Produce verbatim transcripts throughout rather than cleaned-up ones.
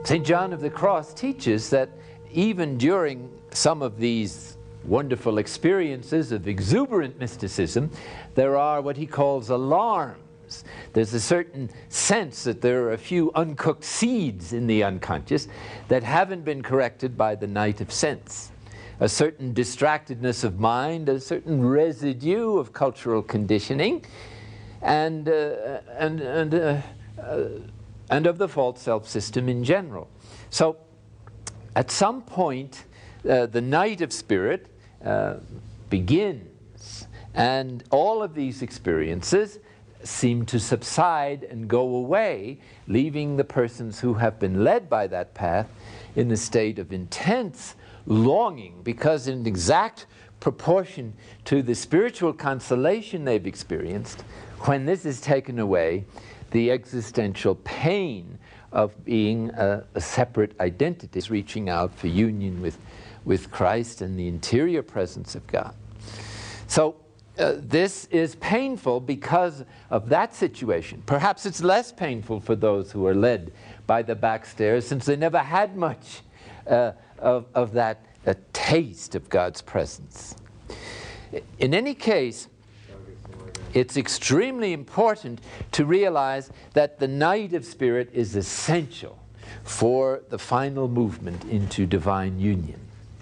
Saint John of the Cross teaches that even during some of these wonderful experiences of exuberant mysticism, there are what he calls alarms. There's a certain sense that there are a few uncooked seeds in the unconscious that haven't been corrected by the night of sense. A certain distractedness of mind, a certain residue of cultural conditioning, and, uh, and, and, uh, uh, and of the false self-system in general. So at some point, uh, the night of spirit uh, begins, and all of these experiences seem to subside and go away, leaving the persons who have been led by that path in a state of intense longing, because in exact proportion to the spiritual consolation they've experienced, when this is taken away, the existential pain of being a, a separate identity is reaching out for union with, with Christ and the interior presence of God. So uh, this is painful because of that situation. Perhaps it's less painful for those who are led by the back stairs, since they never had much uh, of, of that a taste of God's presence. In any case, it's extremely important to realize that the night of spirit is essential for the final movement into divine union.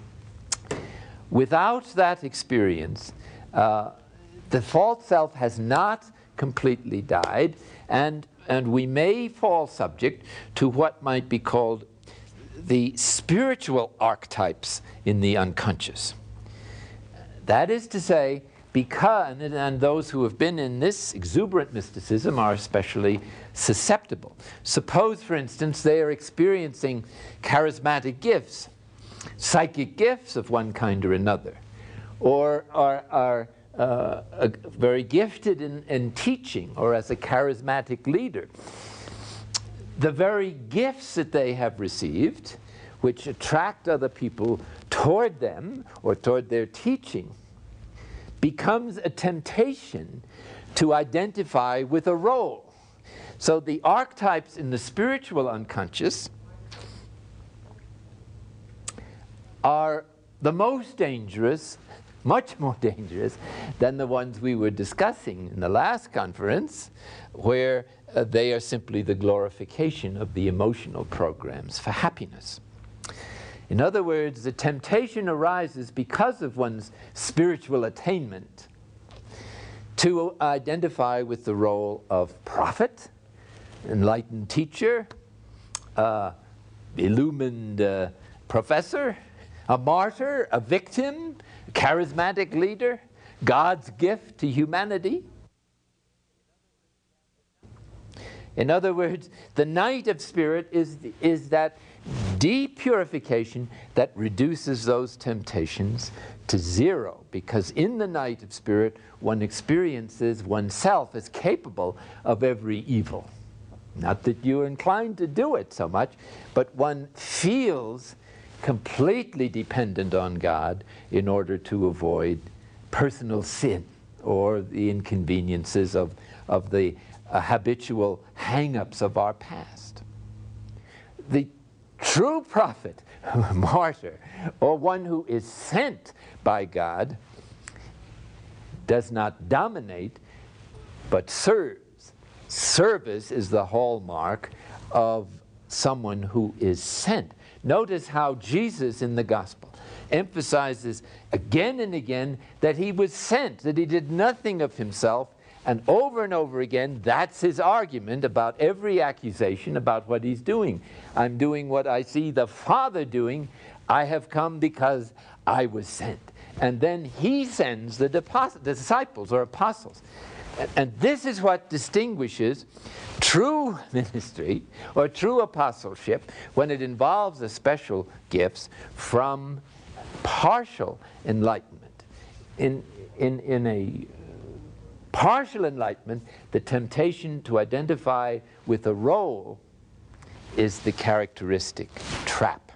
Without that experience, uh, the false self has not completely died, and, and we may fall subject to what might be called the spiritual archetypes in the unconscious. That is to say, because, and those who have been in this exuberant mysticism are especially susceptible. Suppose, for instance, they are experiencing charismatic gifts, psychic gifts of one kind or another, or are, are uh, uh, very gifted in, in teaching or as a charismatic leader. The very gifts that they have received, which attract other people toward them or toward their teaching, becomes a temptation to identify with a role. So the archetypes in the spiritual unconscious are the most dangerous, much more dangerous than the ones we were discussing in the last conference, where uh, they are simply the glorification of the emotional programs for happiness. In other words, the temptation arises because of one's spiritual attainment to identify with the role of prophet, enlightened teacher, uh, illumined uh, professor, a martyr, a victim, a charismatic leader, God's gift to humanity. In other words, the night of spirit is, is that deep purification that reduces those temptations to zero, because in the night of spirit one experiences oneself as capable of every evil. Not that you're inclined to do it so much, but one feels completely dependent on God in order to avoid personal sin or the inconveniences of, of the uh, habitual hang-ups of our past. The true prophet, martyr, or one who is sent by God does not dominate, but serves. Service is the hallmark of someone who is sent. Notice how Jesus in the gospel emphasizes again and again that he was sent, that he did nothing of himself, and over and over again that's his argument about every accusation about what he's doing. I'm doing what I see the Father doing. I have come because I was sent. And then he sends the disciples or apostles. And this is what distinguishes true ministry or true apostleship when it involves the special gifts from partial enlightenment. In, in, in a partial enlightenment, the temptation to identify with a role is the characteristic trap.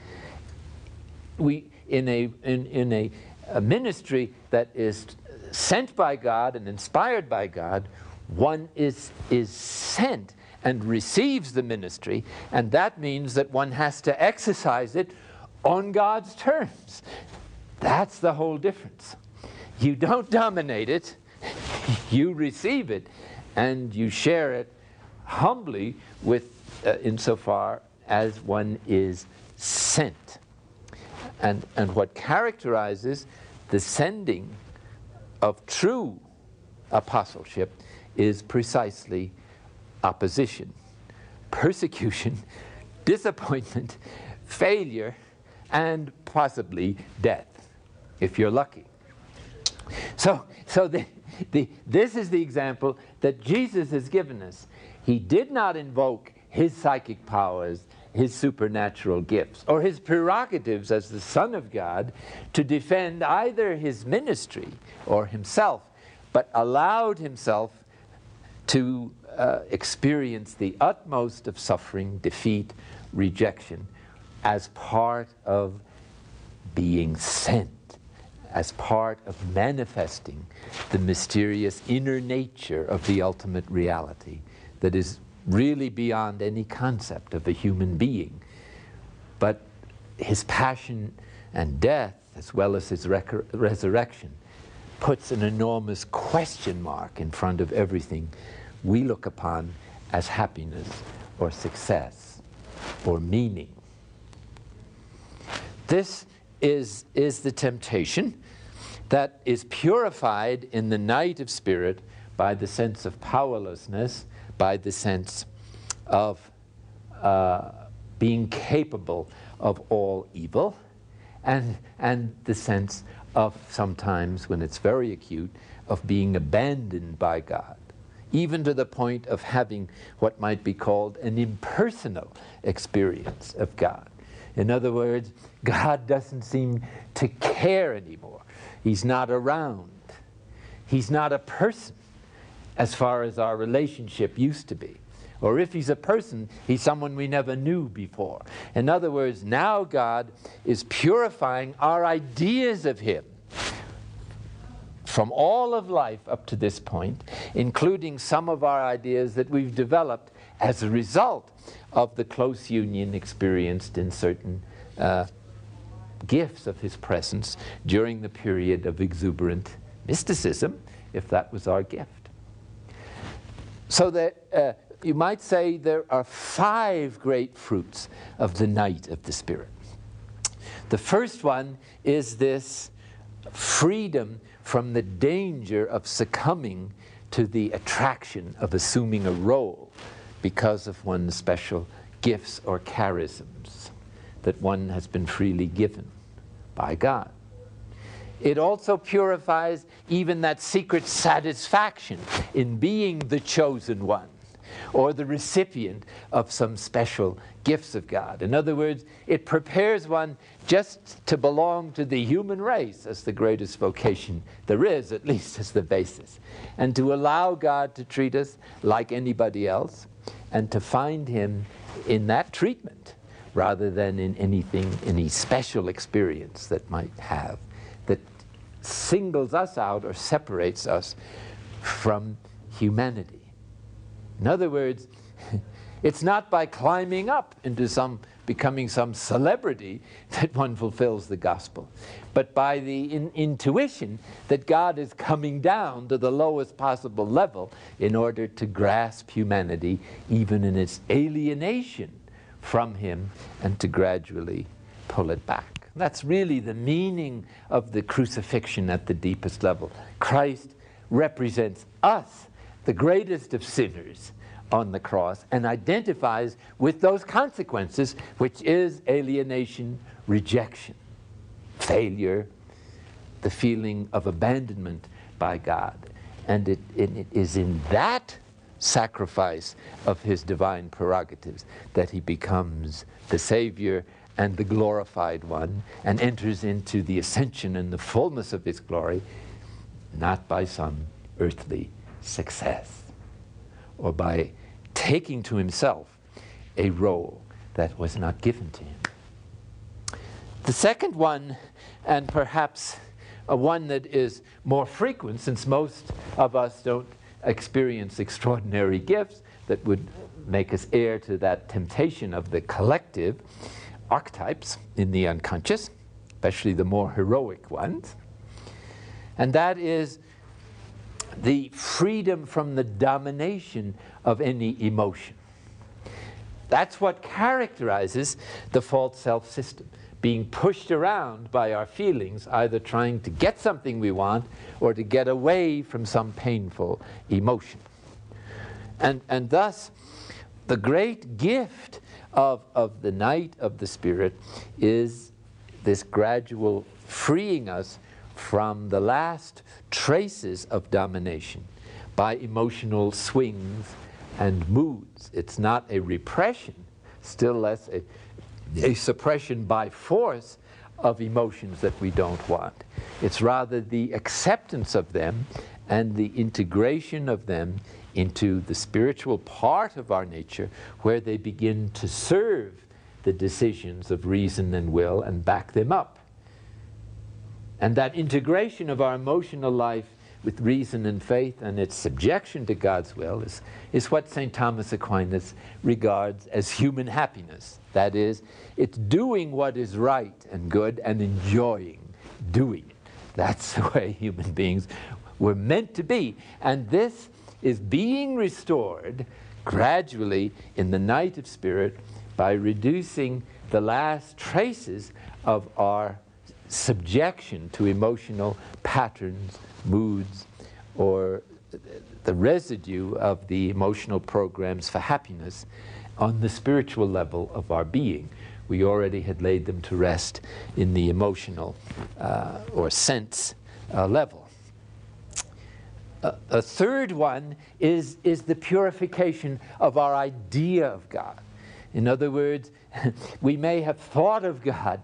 We, in a, in, in a, a ministry that is sent by God and inspired by God, one is, is sent and receives the ministry, and that means that one has to exercise it on God's terms. That's the whole difference. You don't dominate it, you receive it, and you share it humbly with, uh, insofar as one is sent. And, and what characterizes the sending of true apostleship is precisely opposition, persecution, disappointment, failure, and possibly death, if you're lucky. So, so the, the, this is the example that Jesus has given us. He did not invoke his psychic powers, his supernatural gifts, or his prerogatives as the Son of God to defend either his ministry or himself, but allowed himself to uh, experience the utmost of suffering, defeat, rejection, as part of being sent, as part of manifesting the mysterious inner nature of the ultimate reality that is really beyond any concept of a human being. But his passion and death, as well as his rec- resurrection, puts an enormous question mark in front of everything we look upon as happiness or success or meaning. This is, is the temptation that is purified in the night of spirit by the sense of powerlessness, by the sense of uh, being capable of all evil, and, and the sense of sometimes, when it's very acute, of being abandoned by God, even to the point of having what might be called an impersonal experience of God. In other words, God doesn't seem to care anymore. He's not around. He's not a person as far as our relationship used to be. Or if he's a person, he's someone we never knew before. In other words, now God is purifying our ideas of him from all of life up to this point, including some of our ideas that we've developed as a result of the close union experienced in certain uh, gifts of his presence during the period of exuberant mysticism, if that was our gift. So that uh, you might say there are five great fruits of the night of the Spirit. The first one is this freedom from the danger of succumbing to the attraction of assuming a role because of one's special gifts or charisms that one has been freely given by God. It also purifies even that secret satisfaction in being the chosen one or the recipient of some special gifts of God. In other words, it prepares one just to belong to the human race as the greatest vocation there is, at least as the basis, and to allow God to treat us like anybody else, and to find him in that treatment rather than in anything, any special experience that might have that singles us out or separates us from humanity. In other words, it's not by climbing up into some, becoming some celebrity that one fulfills the gospel, but by the in intuition that God is coming down to the lowest possible level in order to grasp humanity, even in its alienation from him, and to gradually pull it back. That's really the meaning of the crucifixion at the deepest level. Christ represents us, the greatest of sinners, on the cross, and identifies with those consequences, which is alienation, rejection, failure, the feeling of abandonment by God. And it, it, it is in that sacrifice of his divine prerogatives that he becomes the Savior and the glorified one, and enters into the ascension and the fullness of his glory, not by some earthly success, or by taking to himself a role that was not given to him. The second one, and perhaps a one that is more frequent, since most of us don't experience extraordinary gifts, that would make us heir to that temptation of the collective archetypes in the unconscious, especially the more heroic ones. And that is the freedom from the domination of any emotion. That's what characterizes the false self system, being pushed around by our feelings, either trying to get something we want or to get away from some painful emotion. And, and thus, the great gift of, of the night of the Spirit is this gradual freeing us from the last traces of domination by emotional swings and moods. It's not a repression, still less a, a suppression by force of emotions that we don't want. It's rather the acceptance of them and the integration of them into the spiritual part of our nature, where they begin to serve the decisions of reason and will and back them up. And that integration of our emotional life with reason and faith and its subjection to God's will is, is what Saint Thomas Aquinas regards as human happiness. That is, it's doing what is right and good and enjoying doing it. That's the way human beings were meant to be. And this is being restored gradually in the night of Spirit by reducing the last traces of our subjection to emotional patterns, moods, or the residue of the emotional programs for happiness on the spiritual level of our being. We already had laid them to rest in the emotional uh, or sense uh, level. Uh, a third one is, is the purification of our idea of God. In other words, we may have thought of God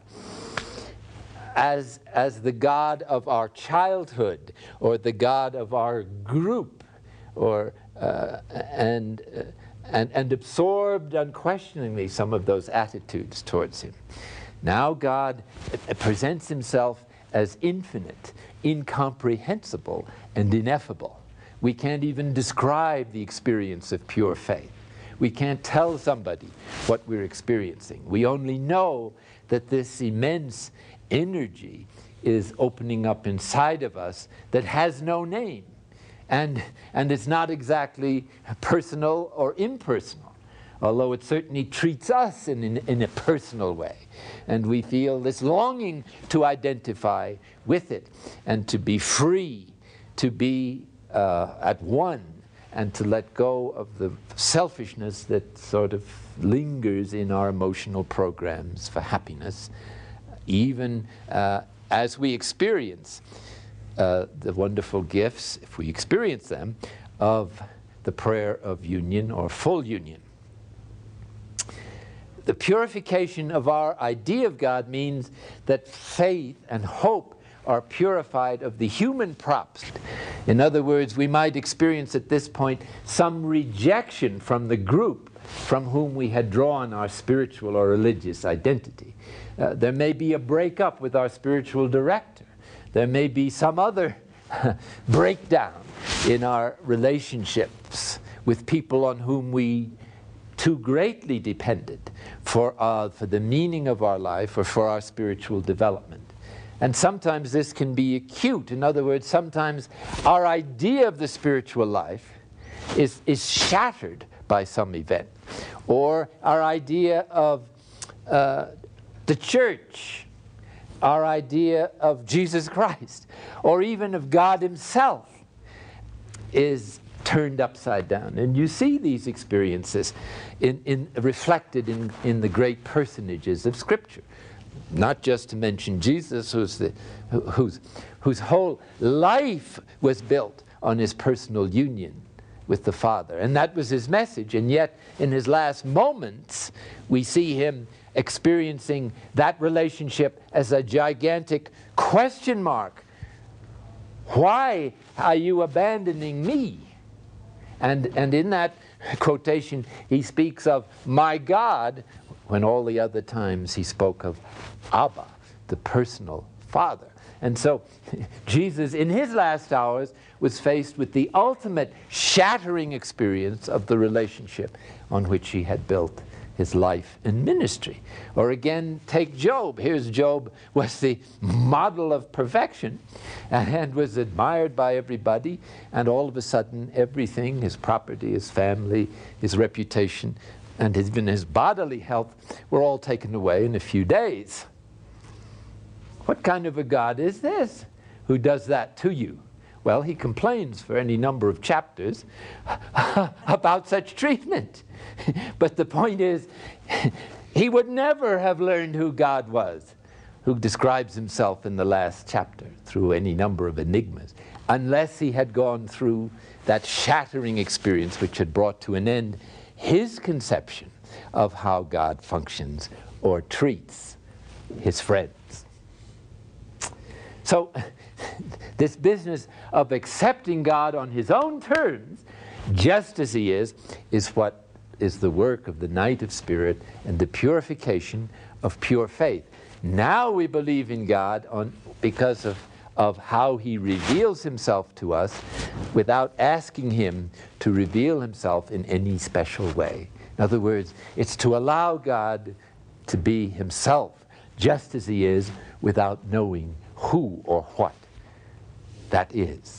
as, as the God of our childhood, or the God of our group, or, uh, and, uh, and, and absorbed unquestioningly some of those attitudes towards him. Now God presents himself as infinite, incomprehensible, and ineffable. We can't even describe the experience of pure faith. We can't tell somebody what we're experiencing. We only know that this immense energy is opening up inside of us that has no name. And, and it's not exactly personal or impersonal, although it certainly treats us in, in, in a personal way. And we feel this longing to identify with it and to be free, to be uh, at one, and to let go of the selfishness that sort of lingers in our emotional programs for happiness, even uh, as we experience uh, the wonderful gifts, if we experience them, of the prayer of union or full union. The purification of our idea of God means that faith and hope are purified of the human props. In other words, we might experience at this point some rejection from the group from whom we had drawn our spiritual or religious identity. Uh, there may be a breakup with our spiritual director. There may be some other breakdown in our relationships with people on whom we too greatly depended for, uh, for the meaning of our life or for our spiritual development. And sometimes this can be acute. In other words, sometimes our idea of the spiritual life is, is shattered by some event. Or our idea of uh, the church, our idea of Jesus Christ, or even of God himself is turned upside down. And you see these experiences in, in, reflected in, in the great personages of Scripture. Not just to mention Jesus, who's the, whose, whose whole life was built on his personal union with the Father. And that was his message. And yet, in his last moments, we see him experiencing that relationship as a gigantic question mark. Why are you abandoning me? And, and in that quotation, he speaks of my God, when all the other times he spoke of Abba, the personal Father. And so Jesus, in his last hours, was faced with the ultimate shattering experience of the relationship on which he had built his life and ministry. Or again, take Job. Here's Job, was the model of perfection and was admired by everybody, and all of a sudden everything, his property, his family, his reputation, and even his bodily health were all taken away in a few days. What kind of a God is this who does that to you? Well, he complains for any number of chapters about such treatment. But the point is, he would never have learned who God was, who describes himself in the last chapter through any number of enigmas, unless he had gone through that shattering experience which had brought to an end his conception of how God functions or treats his friends. So this business of accepting God on his own terms, just as he is, is what is the work of the night of spirit and the purification of pure faith. Now we believe in God on, because of, of how he reveals himself to us without asking him to reveal himself in any special way. In other words, it's to allow God to be himself just as he is without knowing who or what that is.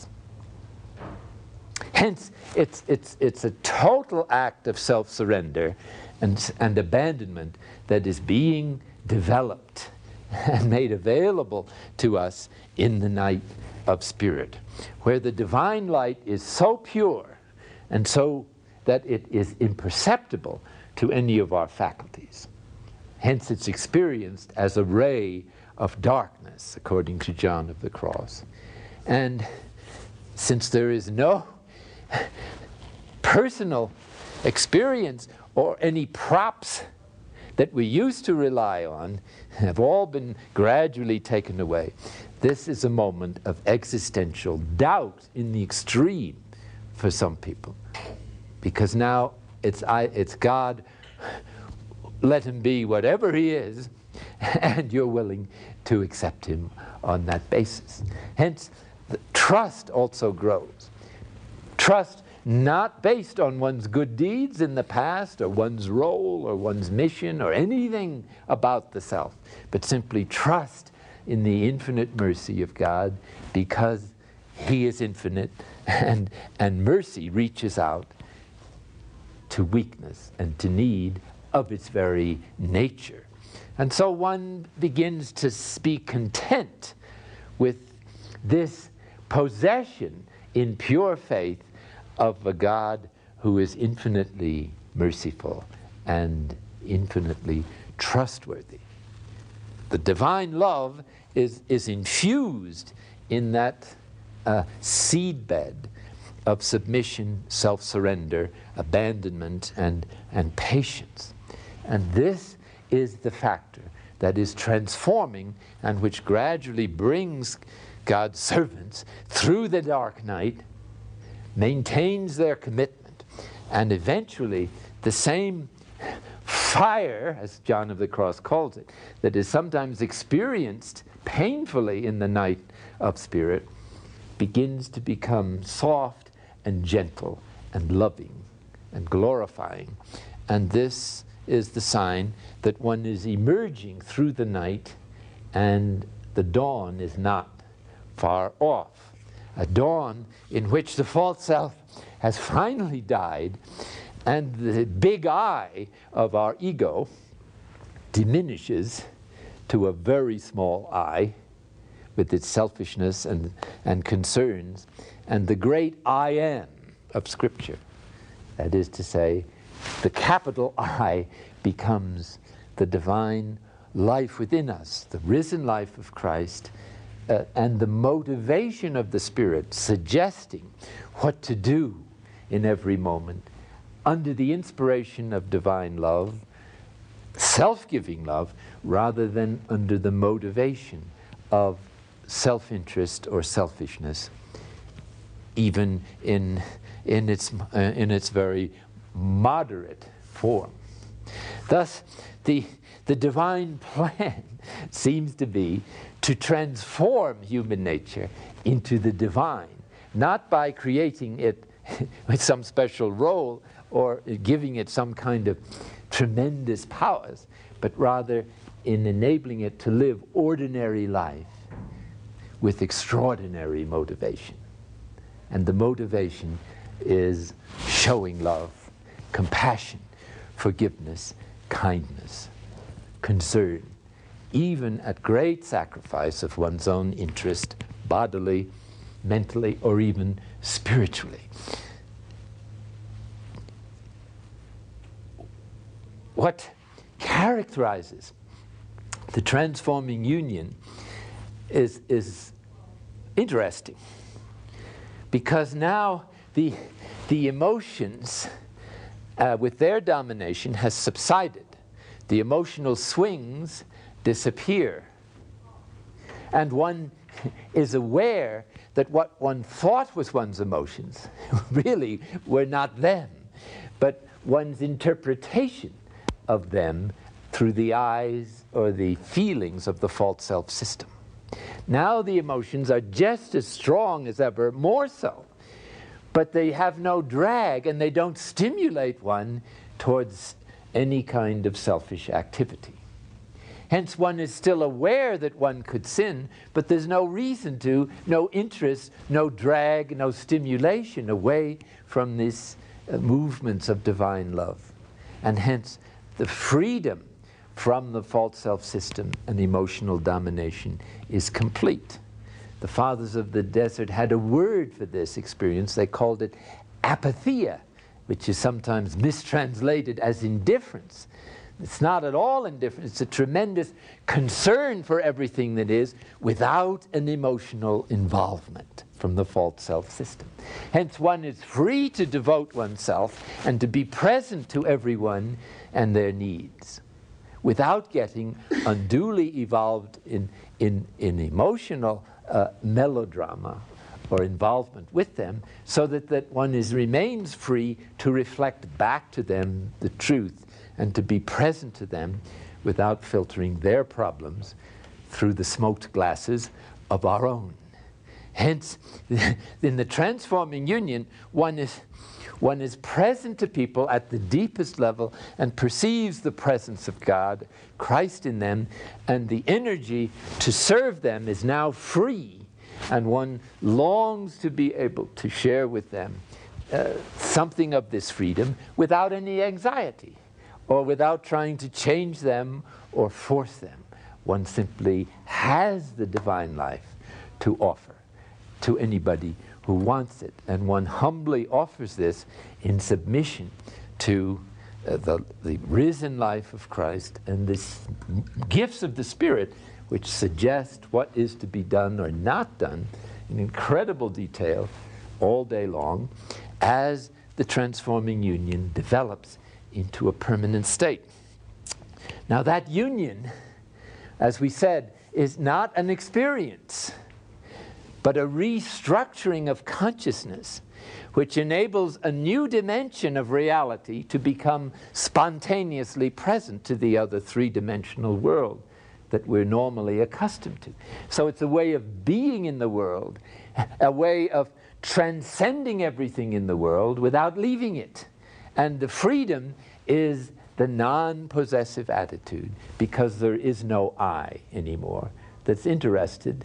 Hence, it's, it's, it's a total act of self-surrender and, and abandonment that is being developed and made available to us in the night of spirit, where the divine light is so pure and so that it is imperceptible to any of our faculties. Hence, it's experienced as a ray of darkness, according to John of the Cross. And since there is no personal experience or any props that we used to rely on have all been gradually taken away, this is a moment of existential doubt in the extreme for some people. Because now it's, I, it's God, let him be whatever he is, and you're willing to accept him on that basis. Hence, the trust also grows. Trust not based on one's good deeds in the past, or one's role, or one's mission, or anything about the self, but simply trust in the infinite mercy of God, because he is infinite, and, and mercy reaches out to weakness and to need of its very nature. And so one begins to be content with this possession in pure faith of a God who is infinitely merciful and infinitely trustworthy. The divine love is, is infused in that uh, seedbed of submission, self-surrender, abandonment, and, and patience. And this is the factor that is transforming and which gradually brings God's servants through the dark night, maintains their commitment, and eventually the same fire, as John of the Cross calls it, that is sometimes experienced painfully in the night of spirit, begins to become soft and gentle and loving and glorifying. And this is the sign that one is emerging through the night and the dawn is not far off. A dawn in which the false self has finally died and the big I of our ego diminishes to a very small I with its selfishness and, and concerns, and the great I am of Scripture, that is to say, the capital I, becomes the divine life within us, the risen life of Christ, uh, and the motivation of the Spirit suggesting what to do in every moment under the inspiration of divine love, self-giving love, rather than under the motivation of self-interest or selfishness, even in, in, its, uh, in its very moderate form. Thus, the, the divine plan seems to be to transform human nature into the divine, not by creating it with some special role or giving it some kind of tremendous powers, but rather in enabling it to live ordinary life with extraordinary motivation. And the motivation is showing love, compassion, forgiveness, kindness, concern, even at great sacrifice of one's own interest, bodily, mentally, or even spiritually. What characterizes the transforming union is, is interesting, because now the, the emotions uh, with their domination has subsided. The emotional swings disappear, and one is aware that what one thought was one's emotions really were not them, but one's interpretation of them through the eyes or the feelings of the false self system. Now the emotions are just as strong as ever, more so, but they have no drag and they don't stimulate one towards any kind of selfish activity. Hence one is still aware that one could sin, but there's no reason to, no interest, no drag, no stimulation away from these uh, movements of divine love. And hence the freedom from the false self-system and emotional domination is complete. The fathers of the desert had a word for this experience. They called it apatheia, which is sometimes mistranslated as indifference. It's not at all indifference. It's a tremendous concern for everything that is without an emotional involvement from the false self-system. Hence one is free to devote oneself and to be present to everyone and their needs without getting unduly evolved in, in, in emotional uh, melodrama or involvement with them, so that, that one is, remains free to reflect back to them the truth and to be present to them without filtering their problems through the smoked glasses of our own. Hence, in the transforming union, one is, one is present to people at the deepest level and perceives the presence of God, Christ in them, and the energy to serve them is now free, and one longs to be able to share with them uh, something of this freedom without any anxiety, or without trying to change them or force them. One simply has the divine life to offer to anybody who wants it, and one humbly offers this in submission to uh, the, the risen life of Christ and the gifts of the Spirit, which suggest what is to be done or not done in incredible detail all day long as the transforming union develops into a permanent state. Now that union, as we said, is not an experience, but a restructuring of consciousness, which enables a new dimension of reality to become spontaneously present to the other three-dimensional world that we're normally accustomed to. So it's a way of being in the world, a way of transcending everything in the world without leaving it. And the freedom is the non-possessive attitude, because there is no I anymore that's interested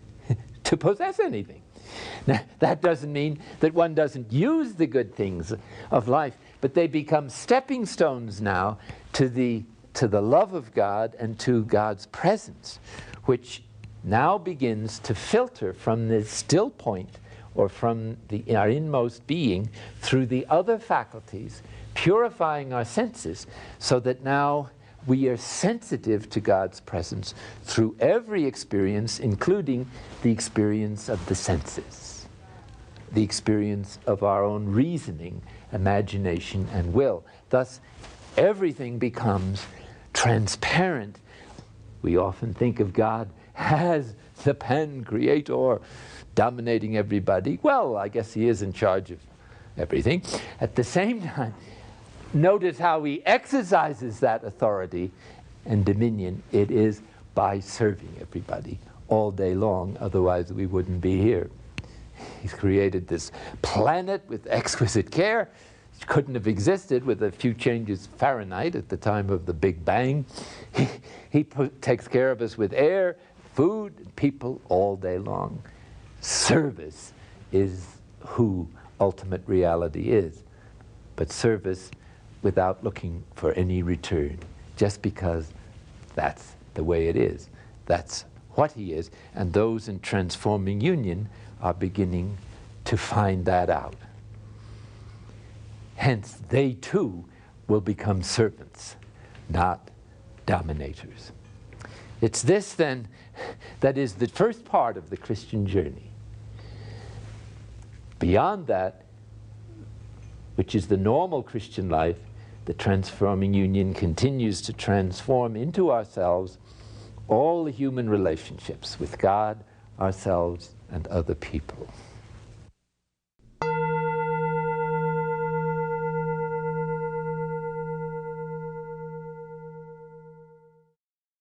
to possess anything. Now, that doesn't mean that one doesn't use the good things of life, but they become stepping stones now to the, to the love of God and to God's presence, which now begins to filter from the still point or from the, our inmost being through the other faculties, purifying our senses, so that now we are sensitive to God's presence through every experience, including the experience of the senses, the experience of our own reasoning, imagination, and will. Thus, everything becomes transparent. We often think of God as the pen creator, dominating everybody. Well, I guess he is in charge of everything. At the same time, notice how he exercises that authority and dominion. It is by serving everybody all day long, otherwise we wouldn't be here. He's created this planet with exquisite care. It couldn't have existed with a few changes Fahrenheit at the time of the Big Bang. He, he put, takes care of us with air, food, and people all day long. Service is who ultimate reality is, but service without looking for any return, just because that's the way it is. That's what he is, and those in transforming union are beginning to find that out. Hence, they too will become servants, not dominators. It's this, then, that is the first part of the Christian journey. Beyond that, which is the normal Christian life, the transforming union continues to transform into ourselves all the human relationships with God, ourselves, and other people.